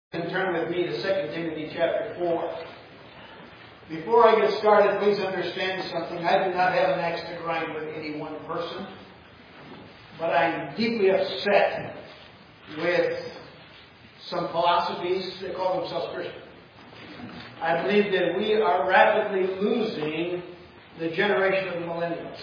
And turn with me to 2 Timothy chapter 4. Before I get started, please understand something. I do not have an axe to grind with any one person, but I'm deeply upset with some philosophies that call themselves Christian. I believe that we are rapidly losing the generation of the millennials.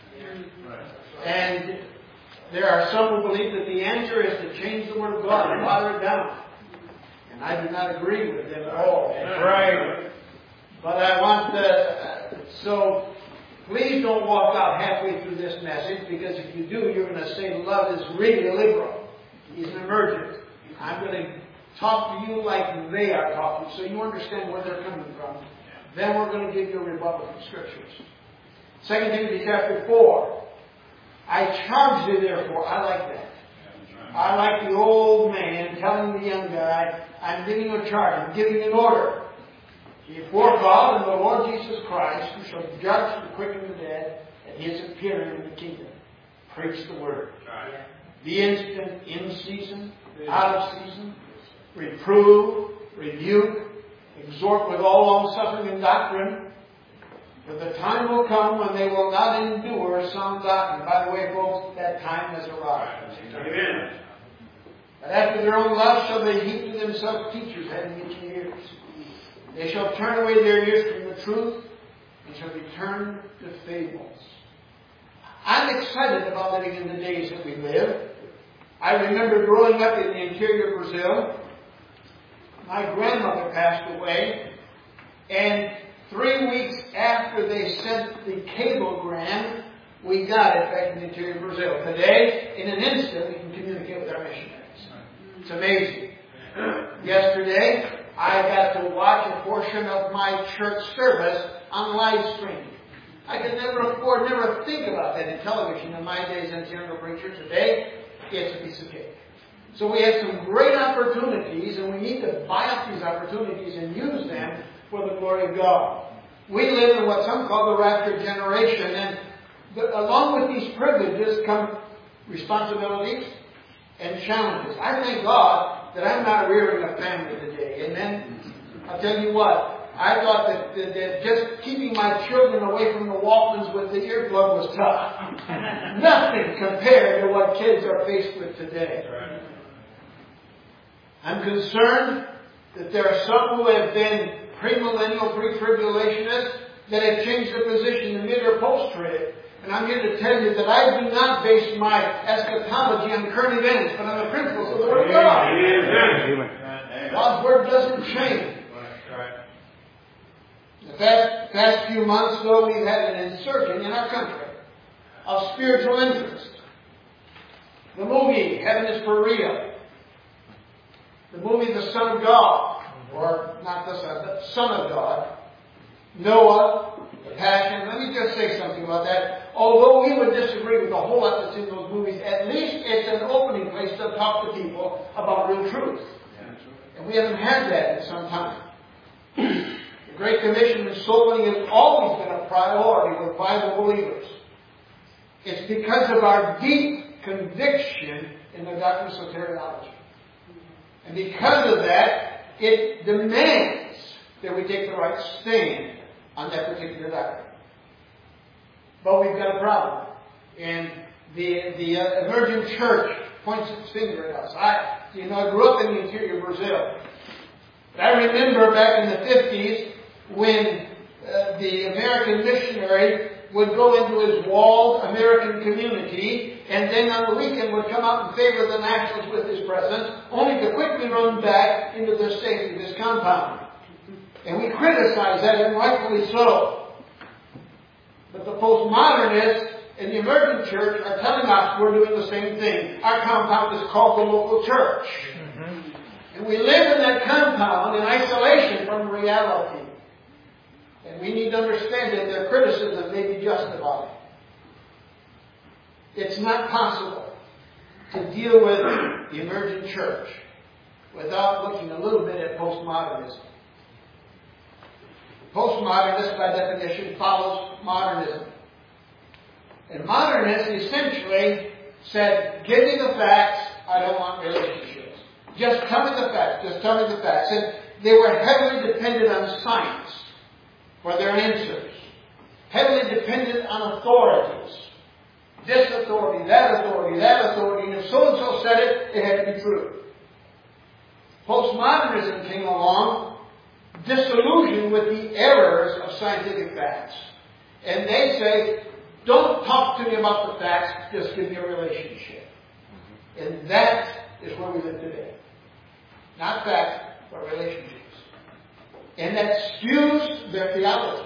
And there are some who believe that the answer is to change the Word of God and water it down. And I do not agree with them at all. Right. But I want so please don't walk out halfway through this message, because if you do, you're going to say love is really liberal. He's an emergent. I'm going to talk to you like they are talking, so you understand where they're coming from. Then we're going to give you a rebuttal from Scriptures. 2 Timothy chapter 4. I charge thee therefore. I like that. I like the old man telling the young guy, I'm giving you a charge, I'm giving you an order. Before God and the Lord Jesus Christ, who shall judge the quick and the dead at His appearing in the kingdom. Preach the word. Right. Be instant, in season, out of season. Reprove, rebuke, exhort with all long-suffering and doctrine. For the time will come when they will not endure sound doctrine. By the way, folks, that time has arrived. Amen. But after their own lust shall they heap to themselves teachers having itching ears. They shall turn away their ears from the truth and shall be turned to fables. I'm excited about living in the days that we live. I remember growing up in the interior of Brazil. My grandmother passed away, and 3 weeks after they sent the cablegram, we got it back in the interior of Brazil. Today, in an instant, we can communicate with our missionaries. It's amazing. Yesterday, I got to watch a portion of my church service on live stream. I could never think about that in television in my days as a younger preacher. Today, it's a piece of cake. So we have some great opportunities, and we need to buy up these opportunities and use them for the glory of God. We live in what some call the rapture generation, and along with these privileges come responsibilities and challenges. I thank God that I'm not rearing a family today. Amen? I'll tell you what, I thought that just keeping my children away from the Walkmans with the earplug was tough. Nothing compared to what kids are faced with today. I'm concerned that there are some who have been premillennial, pre-tribulationists that have changed their position in mid or post-trib. And I'm here to tell you that I do not base my eschatology on current events, but on the principles of the Word of God. Amen. God's Word doesn't change. The past few months, though, we've had an insurgence in our country of spiritual interest. The movie, Heaven is for Real. The movie, The Son of God, or not the Son, but Son of God. Noah, The Passion. Let me just say something about that. Although we would disagree with the whole lot that's in those movies, at least it's an opening place to talk to people about real truth. And we haven't had that in some time. The Great Commission and soul winning has always been a priority with Bible believers. It's because of our deep conviction in the doctrine of soteriology. And because of that, it demands that we take the right stand on that particular doctrine. But we've got a problem. And the emergent church points its finger at us. I grew up in the interior of Brazil. But I remember back in the 50s when the American missionary would go into his walled American community, and then on the weekend would come out and favor the nationals with his presence, only to quickly run back into the safety of his compound. And we criticize that, and rightfully so. But the postmodernists and the emergent church are telling us we're doing the same thing. Our compound is called the local church. And we live in that compound in isolation from reality. And we need to understand that their criticism may be justified. It's not possible to deal with the emergent church without looking a little bit at postmodernism. Postmodernist, by definition, follows modernism. And modernists essentially said, give me the facts, I don't want relationships. Just tell me the facts. Just tell me the facts. And they were heavily dependent on science for their answers. Heavily dependent on authorities. This authority, that authority, that authority. And if so-and-so said it, it had to be true. Postmodernism came along, disillusioned with the errors of scientific facts. And they say, don't talk to me about the facts, just give me a relationship. And that is where we live today. Not facts, but relationships. And that skews their theology.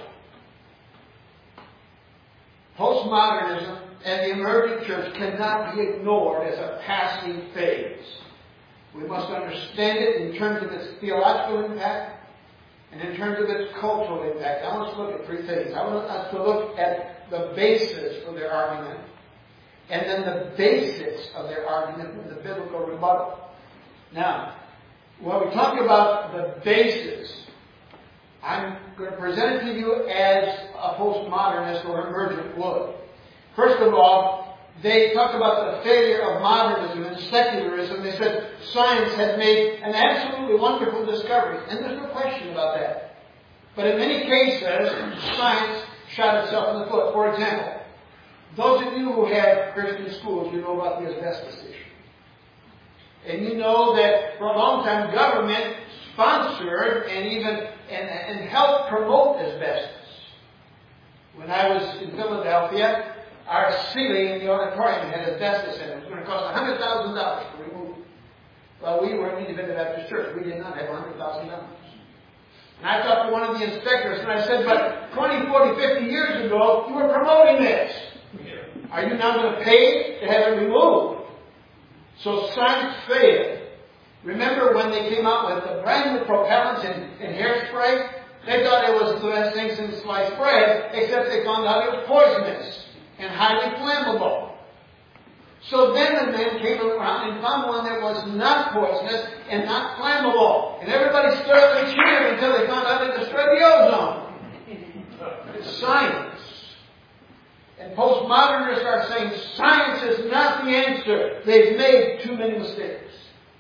Postmodernism and the emerging church cannot be ignored as a passing phase. We must understand it in terms of its theological impact and in terms of its cultural impact. I want us to look at three things. I want us to look at the basis for their argument, and then the basics of their argument with the biblical rebuttal. Now, when we talk about the basis, I'm going to present it to you as a postmodernist or emergent would. First of all, they talk about the failure of modernism and secularism. They said science had made an absolutely wonderful discovery. And there's no question about that. But in many cases, science shot itself in the foot. For example, those of you who have Christian schools, you know about the asbestos issue. And you know that for a long time, government sponsored and even and helped promote asbestos. When I was in Philadelphia, our ceiling in the auditorium had asbestos in it. It was going to cost $100,000 to remove it. Well, we were an independent Baptist church. We did not have $100,000. And I talked to one of the inspectors and I said, but 20, 40, 50 years ago, you were promoting this. Are you now going to pay to have it removed? So science failed. Remember when they came out with the brand new propellants in hairspray? They thought it was the best thing since sliced bread, except they found out it was poisonous and highly flammable. So then the men came around and found one that was not poisonous and not flammable. And everybody stood up and cheered until they found out it destroyed the ozone. It's science. And postmodernists are saying science is not the answer. They've made too many mistakes.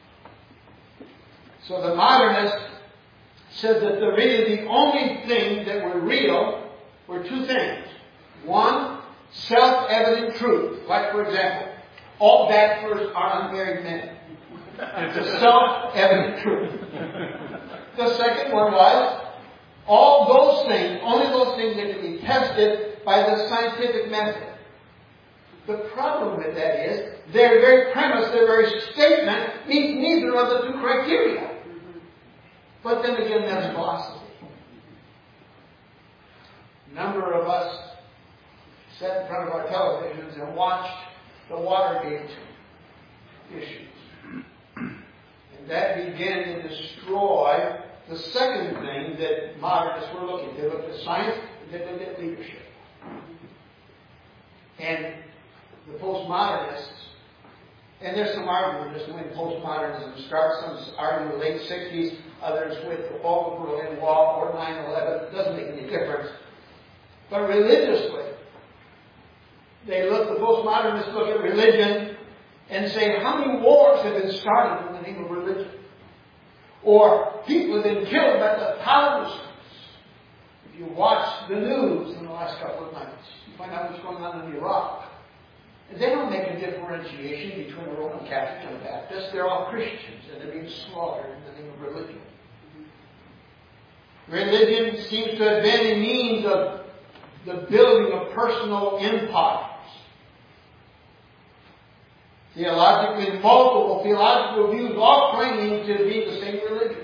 So the modernist said that the only thing that were real were two things. One, self-evident truth. Like, for example, all bachelors are unmarried men. It's a self-evident truth. The second one was, all those things, only those things that can be tested by the scientific method. The problem with that is, their very premise, their very statement, meets neither of the two criteria. But then again, that's philosophy. A number of us sat in front of our televisions and watched the Watergate issues. And that began to destroy the second thing that modernists were looking. They looked at science, and they looked at leadership. And the postmodernists, and there's some argument as to when postmodernism starts. Some argue in the late 60s, others with the fall of the Berlin Wall or 9/11. It doesn't make any difference. But religiously, the postmodernists look at religion and say, how many wars have been started in the name of religion? Or people have been killed by the thousands. If you watch the news in the last couple of nights, you find out what's going on in Iraq. And they don't make a differentiation between the Roman Catholic and the Baptist. They're all Christians, and they're being slaughtered in the name of religion. Religion seems to have been a means of the building of personal empires. Theologically, multiple theological views, all claiming to be the same religion.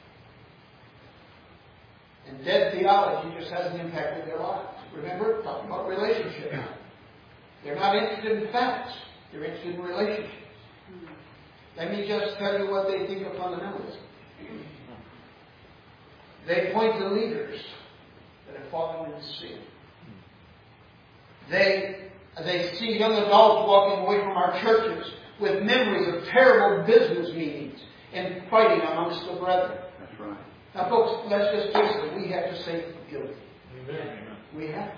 And dead theology just hasn't impacted their lives. Remember, talking about relationships. They're not interested in facts. They're interested in relationships. Let me just tell you what they think of fundamentalism. They point to leaders that have fallen into sin. They see young adults walking away from our churches with memories of terrible business meetings and fighting amongst the brethren. That's right. Now, folks, let's just face it. We have to say guilty. Amen. We have to.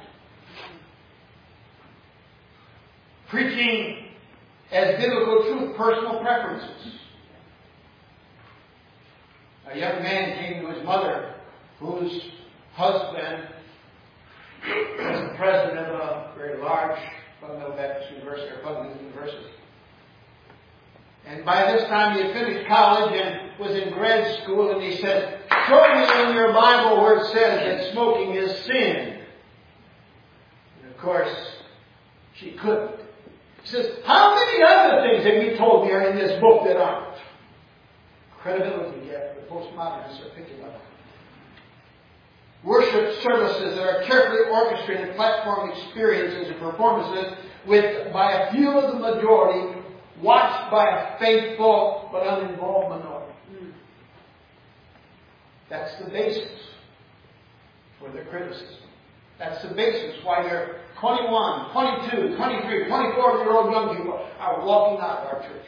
Preaching as biblical truth personal preferences. A young man came to his mother, whose husband was the president of a very large fundamental Baptist university, or public university. And by this time he had finished college and was in grad school, and he said, "Show me in your Bible where it says that smoking is sin." And of course, she couldn't. She says, "How many other things have you told me are in this book that aren't?" Credibility gap. The postmodernists are picking up. Worship services that are carefully orchestrated platform experiences and performances by a few of the majority, watched by a faithful but uninvolved minority. That's the basis for their criticism. That's the basis why their 21, 22, 23, 24-year-old young people are walking out of our churches.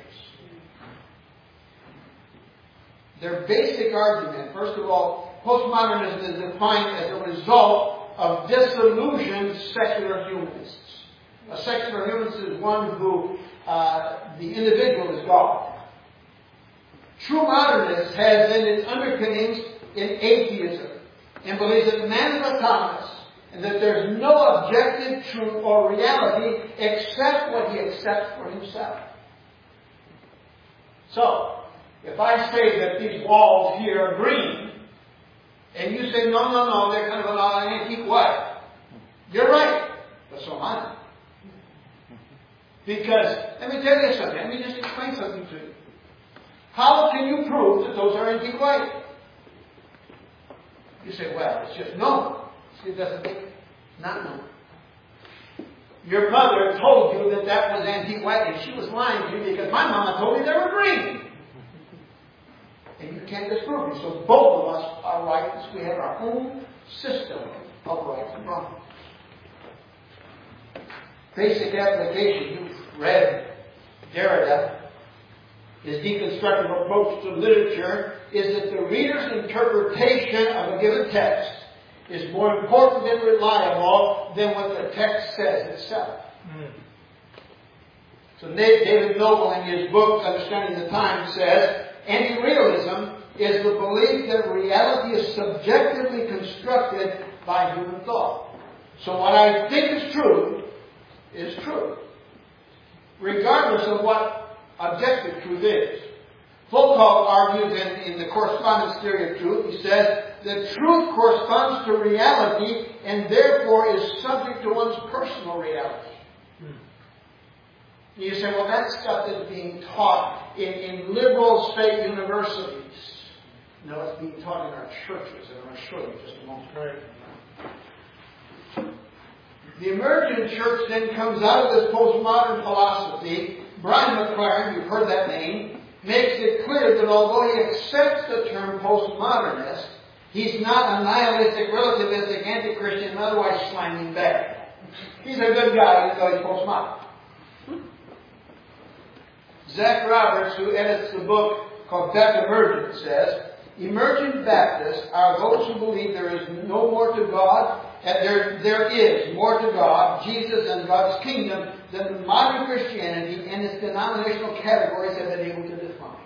Their basic argument, first of all, postmodernism is defined as a result of disillusioned secular humanists. A secular humanist is one who the individual is God. True modernist has in its underpinnings in atheism and believes that man is autonomous and that there's no objective truth or reality except what he accepts for himself. So, if I say that these walls here are green, and you say, no, they're kind of an antique white, you're right, but so am I. Because, let me tell you something, let me just explain something to you. How can you prove that those are antique white? You say, well, it's just known. See, it doesn't make it not known. Your mother told you that that was antique white, and she was lying to you because my mama told me they were green. And you can't disprove it. So both of us are right. We have our own system of right and wrong. Basic application. You've read Derrida. His deconstructive approach to literature is that the reader's interpretation of a given text is more important and reliable than what the text says itself. So David Noble, in his book, Understanding the Times, says, anti-realism is the belief that reality is subjectively constructed by human thought. So what I think is true, regardless of what objective truth is. Foucault argues in the correspondence theory of truth, he says that truth corresponds to reality and therefore is subject to one's personal reality. You say, well, that stuff is being taught in liberal state universities. No, it's being taught in our churches, and I'm going to show you in just a moment. Right. The emergent church then comes out of this postmodern philosophy. Brian McLaren, you've heard that name, makes it clear that although he accepts the term postmodernist, he's not a nihilistic, relativistic, anti-Christian, and otherwise slanging bad. He's a good guy even though he's postmodern. Zach Roberts, who edits the book called Death Emergent, says, emergent Baptists are those who believe there is no more to God, and there is more to God, Jesus, and God's kingdom than modern Christianity and its denominational categories have been able to define.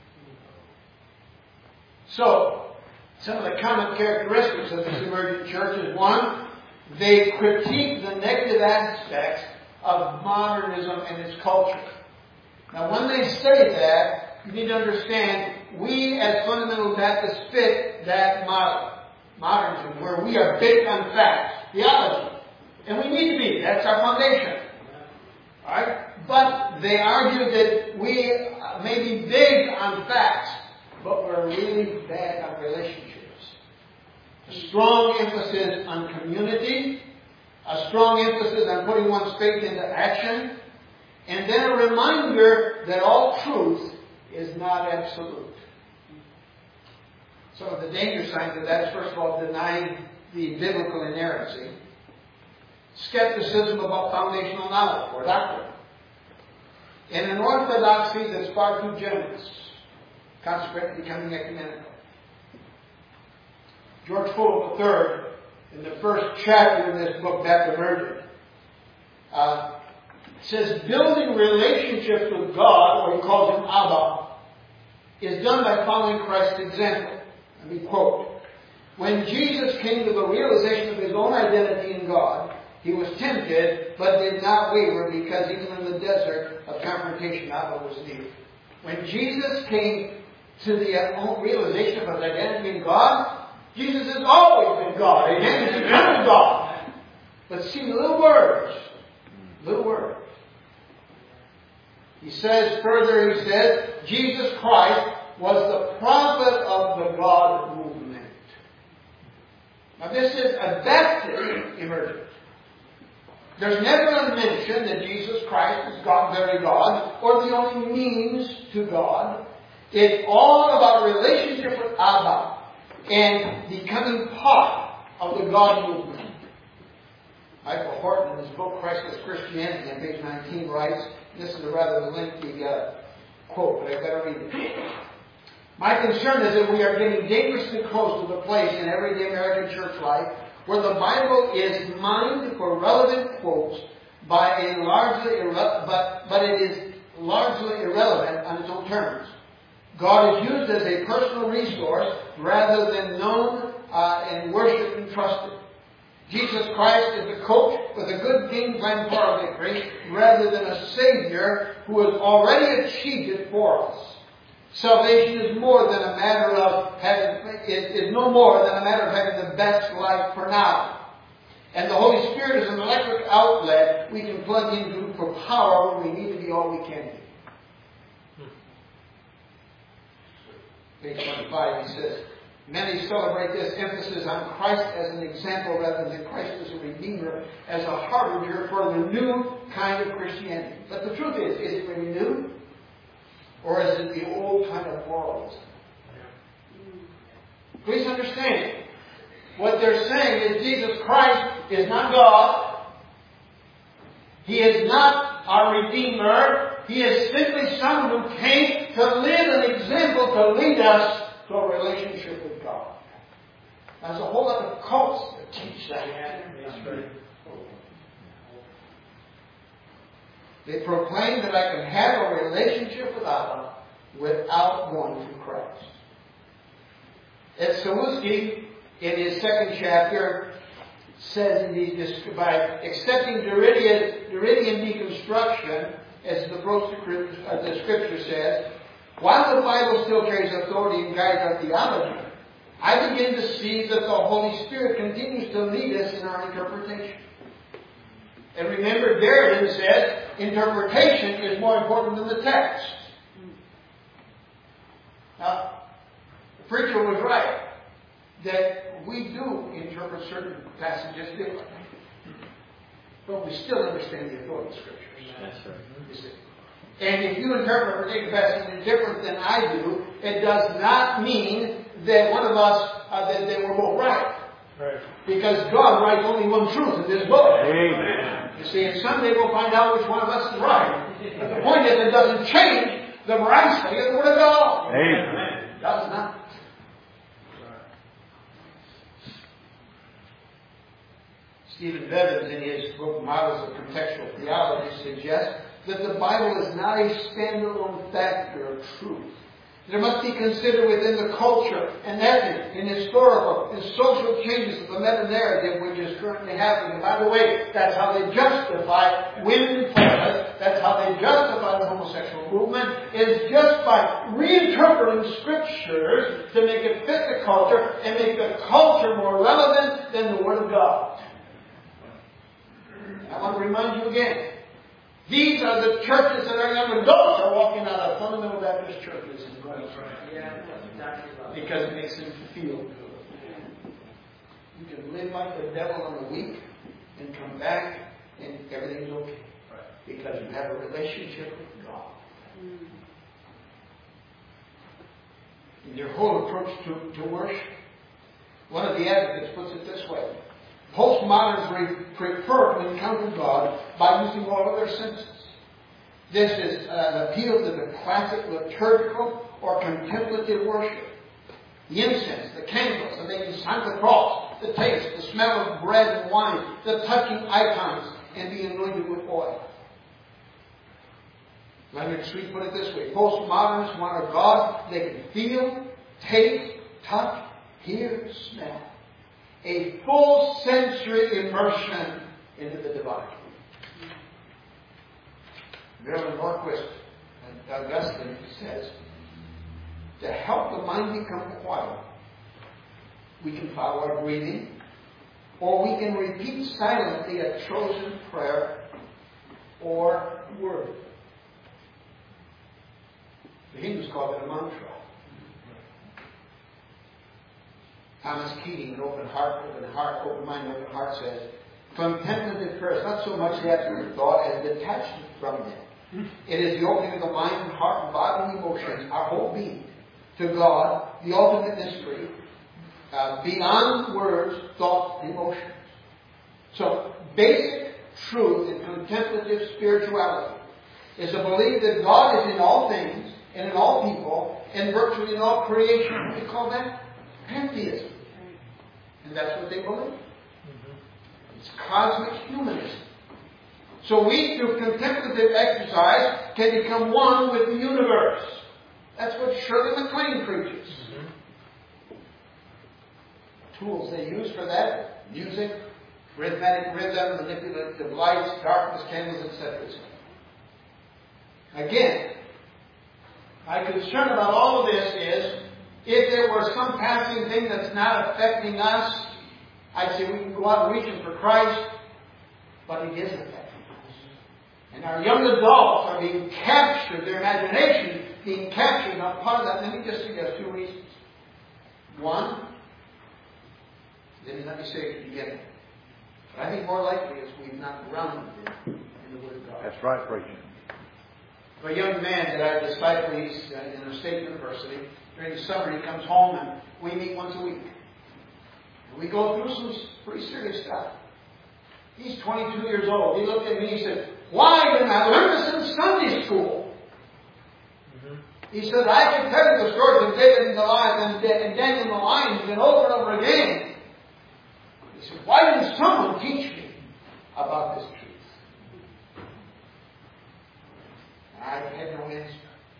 So, some of the common characteristics of this emergent church is, one, they critique the negative aspects of modernism and its culture. Now, when they say that, you need to understand, we as fundamental Baptists fit that model, modernism, where we are based on facts, theology. And we need to be. That's our foundation. Alright? But they argue that we may be big on facts, but we're really bad on relationships. A strong emphasis on community, a strong emphasis on putting one's faith into action, and then a reminder that all truth is not absolute. Some of the danger signs of that is, first of all, denying the biblical inerrancy, skepticism about foundational knowledge or doctrine, and an orthodoxy that's far too generous, consequently becoming ecumenical. George Fuller III, in the first chapter of this book, Death Emergent, says building relationships with God, or he calls him Abba, is done by following Christ's example. Let me quote. When Jesus came to the realization of his own identity in God, he was tempted, but did not waver, because even in the desert, a confrontation hour was near. When Jesus came to the realization of his identity in God, Jesus has always been God. Amen? He's become God. But see, little words. He says, further, he says, Jesus Christ was the prophet of the God movement. Now this is a Baptist emergence. There's never a mention that Jesus Christ is God, very God, or the only means to God. It's all about relationship with Abba and becoming part of the God movement. Michael Horton, in his book, Christless Christianity, on page 19, writes, this is a rather lengthy quote, but I better read it. My concern is that we are getting dangerously close to the place in everyday American church life where the Bible is mined for relevant quotes by a but it is largely irrelevant on its own terms. God is used as a personal resource rather than known and worshipped and trusted. Jesus Christ is a coach with a good game plan for our victory rather than a Savior who has already achieved it for us. Salvation is more than a matter of no more than a matter of having the best life for now. And the Holy Spirit is an electric outlet we can plug into for power when we need to be all we can be. Page 25, he says, many celebrate this emphasis on Christ as an example rather than Christ as a Redeemer, as a harbinger for the new kind of Christianity. But the truth is it really new? Or is it the old kind of moralism? Please understand. What they're saying is Jesus Christ is not God. He is not our Redeemer. He is simply someone who came to live an example to lead us to a relationship with God. There's a whole lot of cults that teach that. They proclaim that I can have a relationship with Allah without going through Christ. Ed Sawuski, in his second chapter, says by accepting Derridian deconstruction, as the approach to the Scripture says, while the Bible still carries authority and guides our theology, I begin to see that the Holy Spirit continues to lead us in our interpretation. And remember, Derrida said, interpretation is more important than the text. Now, the preacher was right that we do interpret certain passages differently. But we still understand the authority of Scripture. That's right. You see. And if you interpret a particular passage different than I do, it does not mean that one of us, that we're both right. Right. Because God writes only one truth in this book. Amen. You see, and someday we'll find out which one of us is right. But the point is, it doesn't change the veracity of the Word of God. Amen. It does not. Stephen Bevins, in his book Models of Contextual Theology, suggests that the Bible is not a standalone factor of truth. It must be considered within the culture and ethnic and historical and social changes of the meta-narrative which is currently happening. And by the way, that's how they justify women in politics. That's how they justify the homosexual movement, is just by reinterpreting Scriptures to make it fit the culture and make the culture more relevant than the Word of God. I want to remind you again. These are the churches that our young adults are walking out of fundamental Baptist churches and going because it makes them feel good. You can live like the devil on the week and come back and everything's okay. Because you have a relationship with God. In your whole approach to worship, one of the advocates puts it this way. Postmoderns prefer to encounter God by using all of their senses. This is an appeal to the classic liturgical or contemplative worship. The incense, the candles, the making sign of the cross, the taste, the smell of bread and wine, the touching icons, and being anointed with oil. Leonard Sweet put it this way: postmodernists want a God they can feel, taste, touch, hear, smell. A full sensory immersion into the divine. Marilyn Norquist and Augustine says, to help the mind become quiet, we can follow our breathing, or we can repeat silently a chosen prayer or word. The Hindus call it a mantra. Thomas Keating, open mind, open heart, says, contemplative prayer is not so much the absolute thought as detachment from them. It is the opening of the mind and heart and body and emotions, our whole being, to God, the ultimate mystery, beyond words, thoughts, and emotions. So, basic truth in contemplative spirituality is to believe that God is in all things and in all people and virtually in all creation. What do you call that? Pantheism. And that's what they believe. It's cosmic humanism. So we, through contemplative exercise, can become one with the universe. That's what Shirley MacLaine preaches. Tools they use for that: music, rhythmic rhythm, manipulative lights, darkness, candles, etc. Again, my concern about all of this is, if there were some passing thing that's not affecting us, I'd say we can go out reaching for Christ, but it is affecting us. And our young adults are being captured, their imagination being captured. Now, part of that, let me just suggest two reasons. One, let me say it at the beginning, but I think more likely is we've not grounded in the Word of God. That's right, preacher. A young man that I disciple, he's in a state university. During the summer, he comes home and we meet once a week. And we go through some pretty serious stuff. He's 22 years old. He looked at me and he said, "Why didn't I learn this in Sunday school?" He said, "I can tell you the stories of David and Goliath and Daniel and the lions and over again." He said, "Why didn't someone teach me about this truth?" I had no answer.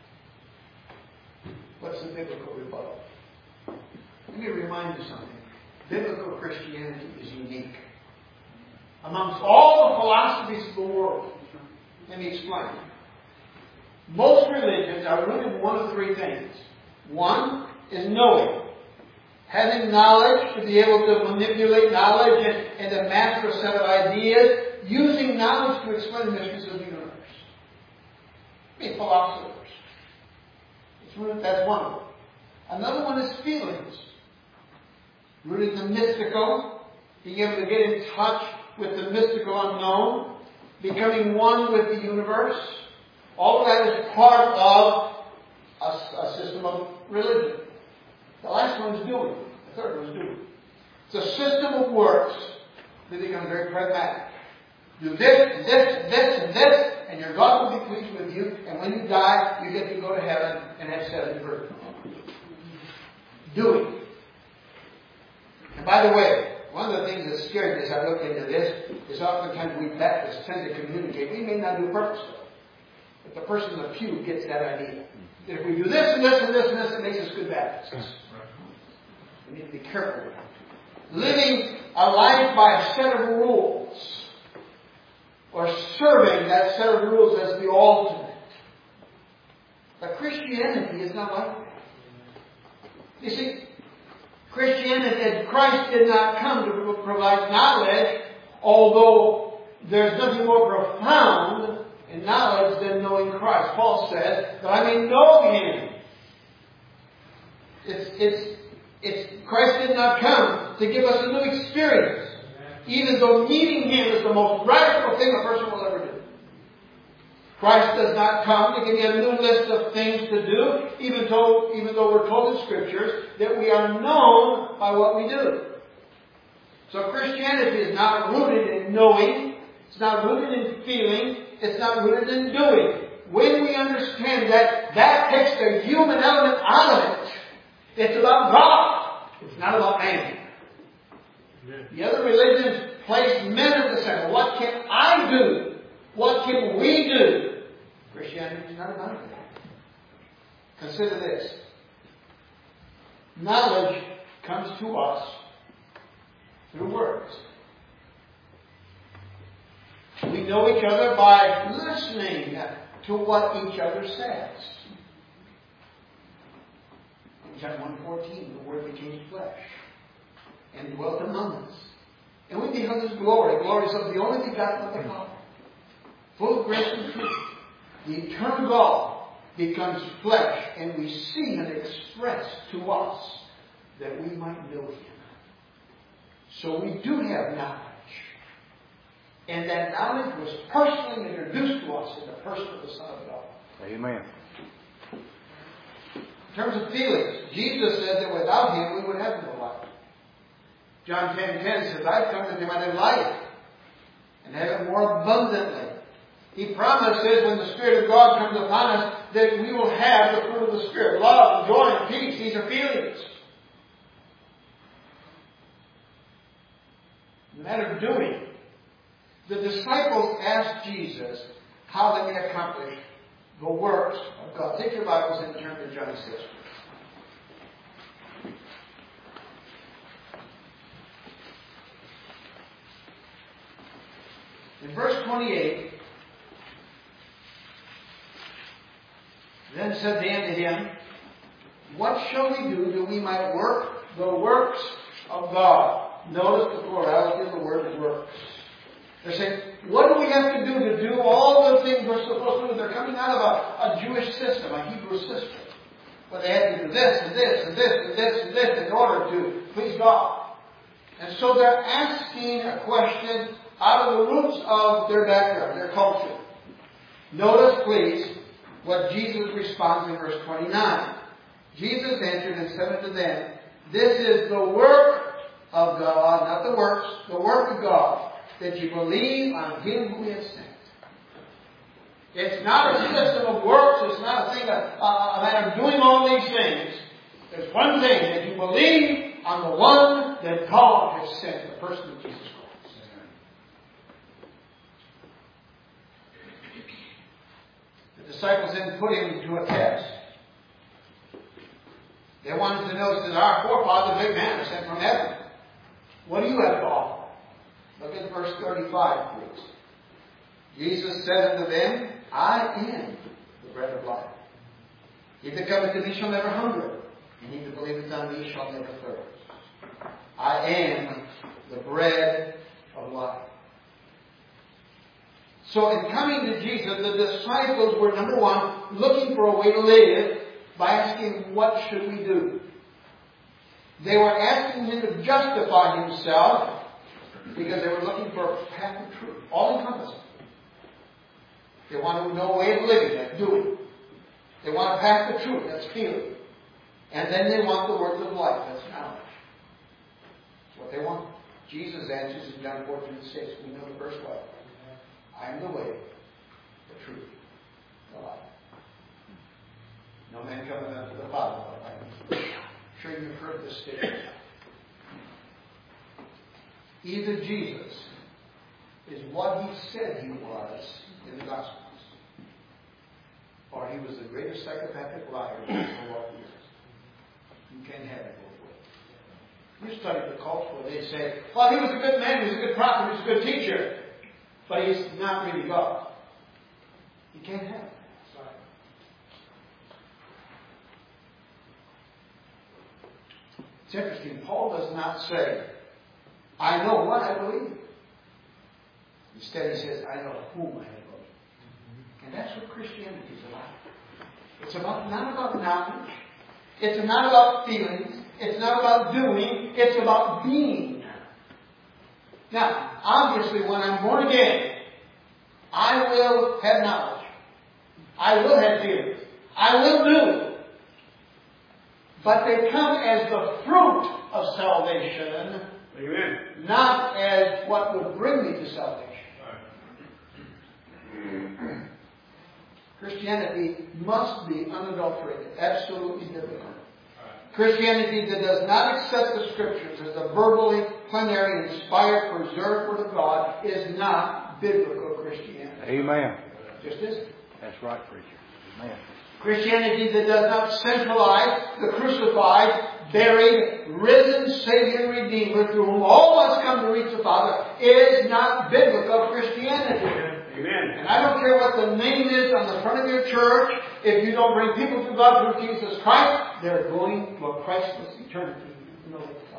What's the biblical rebuttal? Let me remind you something. Biblical Christianity is unique amongst all the philosophies of the world. Let me explain. Most religions are rooted in one of three things. One is knowing. Having knowledge to be able to manipulate knowledge and to master a set of ideas, using knowledge to explain the mysteries of the universe. Philosophers. That's one of them. Another one is feelings. Rooted in the mystical, being able to get in touch with the mystical unknown, becoming one with the universe. All of that is part of a system of religion. The last one is doing. The third one is doing. It's a system of works that becomes very pragmatic. Do this, this, this, and this, and your God will be pleased with you, and when you die, you get to go to heaven and have 7 virgins. Doing. And by the way, one of the things that scared me as I looked into this is oftentimes we Baptists tend to communicate. We may not do it purposely, but the person in the pew gets that idea. That if we do this and this and this and this, it makes us good Baptists. We need to be careful with that. Living a life by a set of rules, or serving that set of rules as the ultimate. But Christianity is not like that. You see, Christianity, Christ did not come to provide knowledge, although there's nothing more profound in knowledge than knowing Christ. Paul says that I may know Him. Christ did not come to give us a new experience, even though meeting Him is the most radical thing a person will ever do. Christ does not come to give you a new list of things to do, even though we're told in Scriptures that we are known by what we do. So Christianity is not rooted in knowing, it's not rooted in feeling, it's not rooted in doing. When we understand that, that takes the human element out of it. It's about God. It's not about man. The other religions place men at the center. What can I do? What can we do? Christianity is not about that. Consider this. Knowledge comes to us through words. We know each other by listening to what each other says. In John 1:14, the Word became flesh and dwelt among us. And we beheld His glory, glories of the only begotten of the Father, full of grace and truth. The eternal God becomes flesh, and we see Him expressed to us that we might know Him. So we do have knowledge. And that knowledge was personally introduced to us in the person of the Son of God. Amen. In terms of feelings, Jesus said that without Him we would have no life. John 10:10 says, I've come that they might have life and have it more abundantly. He promises when the Spirit of God comes upon us that we will have the fruit of the Spirit. Love, joy, and peace. These are feelings. The matter of doing. The disciples asked Jesus how they may accomplish the works of God. Take your Bibles and turn to John 6. In verse 28, then said they unto him, what shall we do that we might work the works of God? Notice the plurality of the word works. They're saying, what do we have to do all the things we're supposed to do? They're coming out of a Jewish system, a Hebrew system, where they had to do this and this and this and this and this in order to please God. And so they're asking a question out of the roots of their background, their culture. Notice, please, what Jesus responds in verse 29. Jesus answered and said unto them, this is the work of God, not the works, the work of God, that you believe on Him who He has sent. It's not a system of works. It's not a thing, a matter of doing all these things. There's one thing, that you believe on the one that God has sent, the person of Jesus Christ. The disciples then put Him to a test. They wanted to know, said, our forefather, big man, was sent from heaven. What do you have to offer? Look at verse 35, please. Jesus said unto them, I am the bread of life. He that cometh to me shall never hunger, and he that believeth on me shall never thirst. I am the bread of life. So in coming to Jesus, the disciples were, number one, looking for a way to live by asking, what should we do? They were asking Him to justify Himself because they were looking for a path of truth, all-encompassing. They want to know a way of living, that's doing. They want a path of truth, that's feeling. And then they want the words of life, that's knowledge. That's what they want. Jesus answers in John 14:6. We know the verse well. I am the way, the truth, the life. No man cometh unto the Father but by me. I'm sure you've heard this statement. Either Jesus is what He said He was in the Gospels, or He was the greatest psychopathic liar in the world years. You can't have it both ways. You study the culture where they say, well, he was a good man, he was a good prophet, he was a good teacher, but he's not really God. You can't have it. It's interesting, Paul does not say, I know what I believe. Instead he says, I know whom I have believed. And that's what Christianity is about. It's not about knowledge. It's not about feelings. It's not about doing. It's about being. Now, obviously, when I'm born again, I will have knowledge. I will have feelings. I will do. But they come as the fruit of salvation. Amen. Not as what would bring me to salvation. Right. Christianity must be unadulterated, absolutely biblical. Right. Christianity that does not accept the Scriptures as the verbally, plenary, inspired, preserved Word of God is not biblical Christianity. Amen. Just isn't. That's right, preacher. Amen. Christianity that does not centralize the crucified, buried, risen Savior and Redeemer through whom all must come to reach the Father is not biblical Christianity. Amen. And I don't care what the name is on the front of your church. If you don't bring people to God through Jesus Christ, they're going to a Christless eternity. No,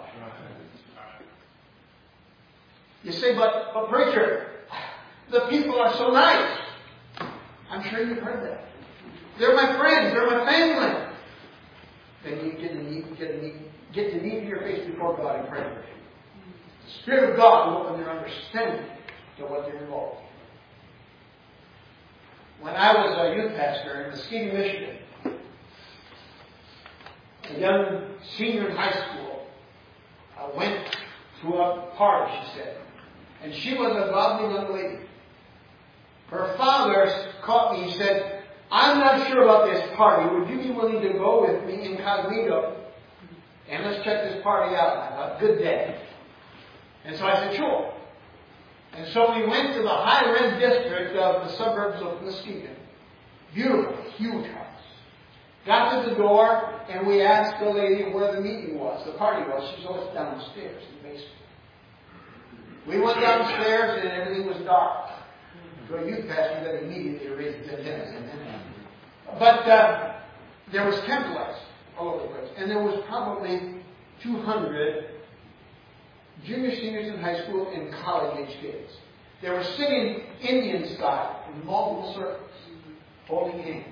you say, but preacher, the people are so nice. I'm sure you've heard that. They're my friends. They're my family. Then you get to knee to your face before God and pray. The Spirit of God will open their understanding to what they're involved in. When I was a youth pastor in Muskegon, Michigan, a young senior in high school went to a party, she said. And she was a godly young lady. Her father caught me. He said, I'm not sure about this party. Would you be willing to go with me incognito? And let's check this party out. And I thought, good day. And so I said, sure. And so we went to the high-rent district of the suburbs of Muskegon. Beautiful, huge house. Got to the door, and we asked the lady where the meeting was, the party was. She said, it's downstairs in the basement. We went downstairs, and everything was dark. To a youth pastor, that immediately raised his hand. But there was tent lights all over the place. And there was probably 200 junior, seniors in high school and college-age kids. They were singing Indian style in multiple circles, holding hands.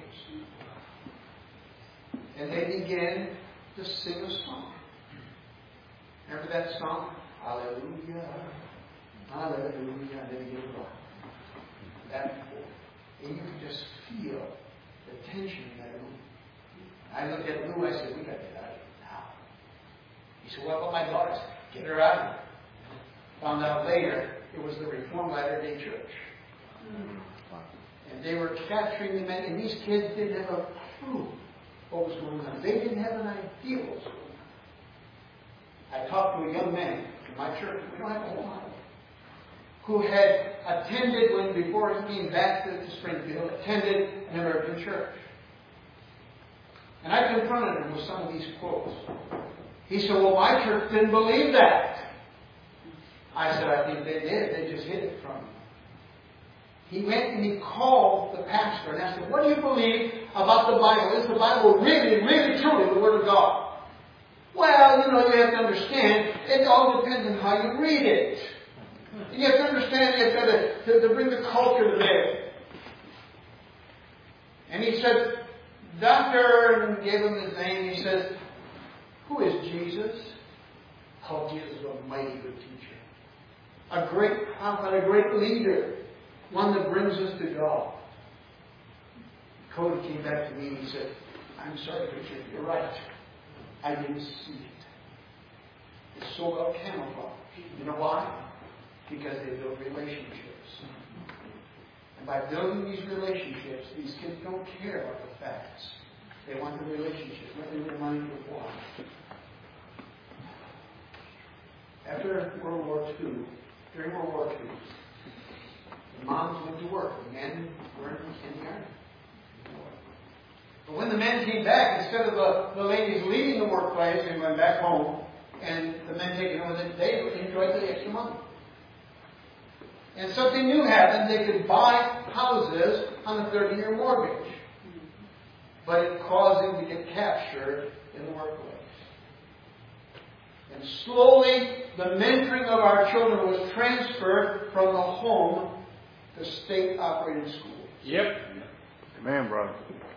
And they began to sing a song. Remember that song? Hallelujah, hallelujah. They began to rock. That before. And you could just feel the tension in that room. I looked at Lou, I said, we got to get out of here now. He said, what about my daughters? Get her out of here. Found out later it was the Reformed Latter-day Church. And they were capturing the men, and these kids didn't have a clue what was going on. They didn't have an idea what was going on. I talked to a young man in my church, we don't have a whole lot, who had attended, before he came back to Springfield, attended an American church. And I confronted him with some of these quotes. He said, well, my church didn't believe that. I said, I think they did. They just hid it from me. He went and he called the pastor and asked him, what do you believe about the Bible? Is the Bible really, really, truly the Word of God? Well, you have to understand, it all depends on how you read it. And you have to understand, you have got to bring the culture to bear. And he said, Doctor, and gave him his name. He says, who is Jesus? Oh, Jesus is a mighty good teacher. A great prophet, a great leader. One that brings us to God. Cody came back to me and he said, I'm sorry, Richard, you're right. I didn't see it. It's so well camouflaged. You know why? Because they build relationships. And by building these relationships, these kids don't care about the facts. They want the relationship. Let me remind you of why. After World War II, during World War II, the moms went to work. The men were in the army. But when the men came back, instead of the ladies leaving the workplace and going back home, and the men taking over, they enjoyed the extra money. And something new happened. They could buy houses on a 30-year mortgage. But it caused them to get captured in the workplace. And slowly, the mentoring of our children was transferred from the home to state-operated schools. Yep. Amen, brother.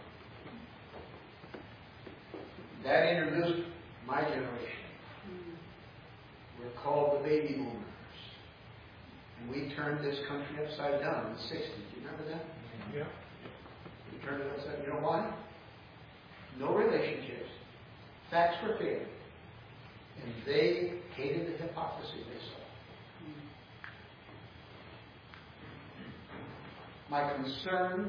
That introduced my generation. We're called the baby boomers. And we turned this country upside down in the 60s. Do you remember that? Yeah. We turned it upside down. You know why? No relationships. Facts were failing. And they hated the hypocrisy they saw. My concern,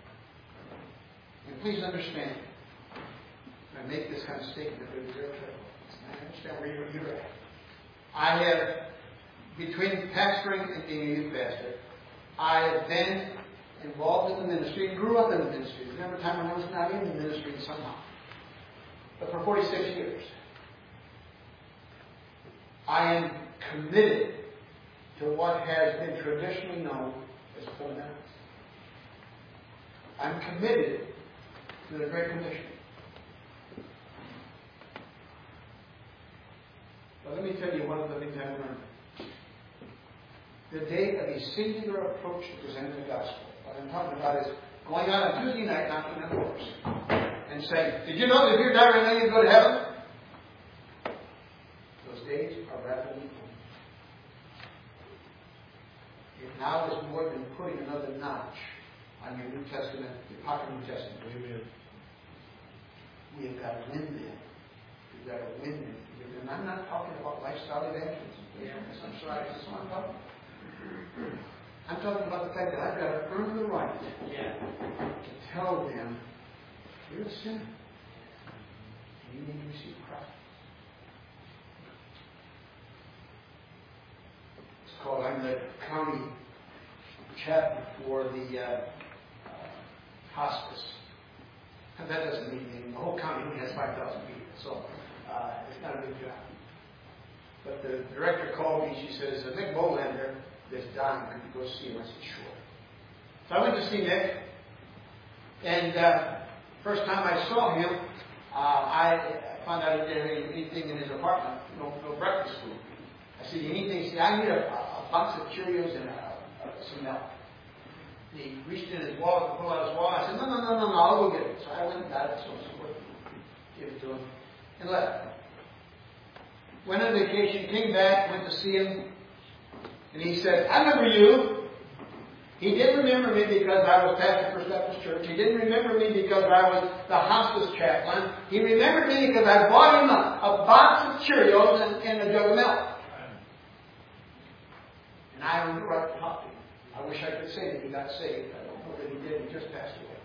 and please understand, when I make this kind of statement, it is very critical. I understand where you're at. I have, between pastoring and being a youth pastor, I have been involved in the ministry and grew up in the ministry. Remember a time when I was not in the ministry somehow. But for 46 years, I am committed to what has been traditionally known as fundamentals. I'm committed to the Great Commission. But let me tell you one of the things I've learned. The day of a singular approach to presenting the gospel. What I'm talking about is going out on Tuesday night knocking on doors and saying, did you know that if you die right now you go to heaven? Those days are rapidly over. It now is more than putting another notch on your New Testament, the Apocryphal New Testament. Amen. We have got to win them. We've got to win them. And I'm not talking about lifestyle evangelism. I'm sorry, that's what I'm talking about. I'm talking about the fact that I've got to earn the right to tell them, you're a sinner. And you need to receive Christ. It's called, I'm the county chaplain for the hospice. And that doesn't mean anything. The whole county only has 5,000 people, so it's not a big job. But the director called me. She says, Nick Bolander is dying. Could you go see him? I said, sure. So I went to see Nick. And first time I saw him, I found out he didn't have anything in his apartment, no breakfast food. I said, anything? He said, I need a box of Cheerios and some milk. He reached in his wallet to pull out his wallet. I said, no, I'll go get it. So I went and got it, so gave it to him, and left. Went on vacation, came back, went to see him, and he said, I remember you. He didn't remember me because I was pastor for First Baptist Church. He didn't remember me because I was the hospice chaplain. He remembered me because I bought him a box of Cheerios and a jug of milk. And I owned the right to talk to him. I wish I could say that he got saved. I don't know that he did. He just passed away.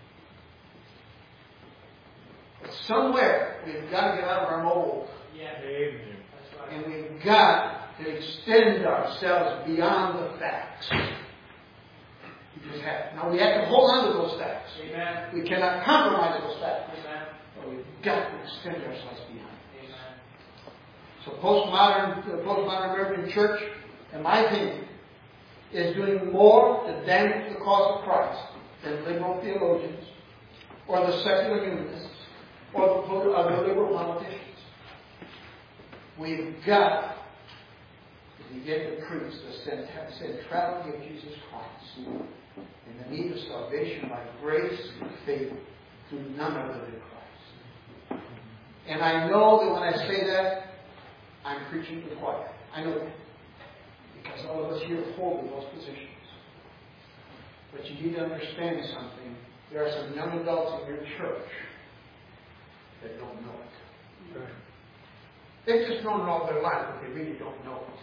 But somewhere, we've got to get out of our mold. Yeah. Amen. That's right. And we've got to extend ourselves beyond the facts. We just have. Now, we have to hold on to those facts. Amen. We cannot compromise those facts. Amen. But we've got to extend ourselves beyond. Amen. So the postmodern American church, in my opinion, is doing more to damage the cause of Christ than liberal theologians or the secular humanists or the liberal politicians. We've got to begin to preach the centrality of Jesus Christ and the need of salvation by grace and faith through none other than Christ. And I know that when I say that, I'm preaching to the choir. I know that. Because all of us here hold those positions. But you need to understand something. There are some young adults in your church that don't know it. Right. They've just known it all their life, but they really don't know it.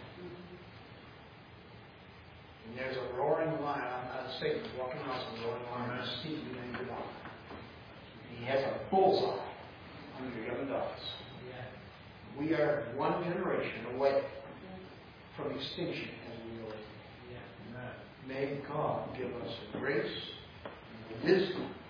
And there's a roaring lion. Satan walking around with a roaring lion. And Steve beginning to walk. And he has a bullseye on your young adults. Yeah. We are one generation away from extinction as we know it. Yeah. May God give us the grace and the wisdom